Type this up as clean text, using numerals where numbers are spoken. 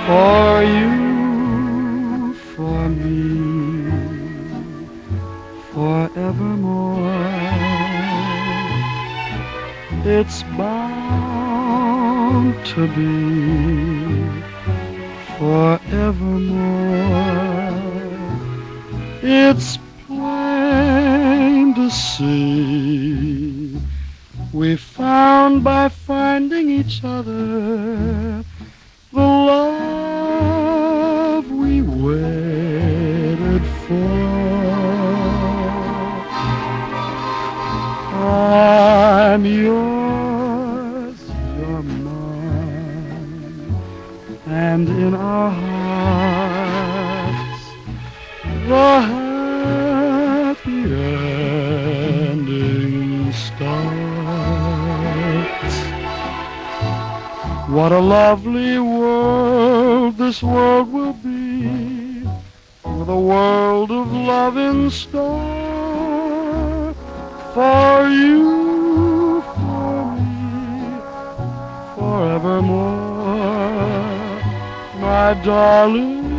For you, for me, forevermore. It's bound to be forevermore. It's plain to see we found by finding each other the love we waited for. I'm yours, you're mine, and in our hearts the happy ending starts. What a lovely world this world will be, with a world of love in store. For you, for me, forevermore, my darling.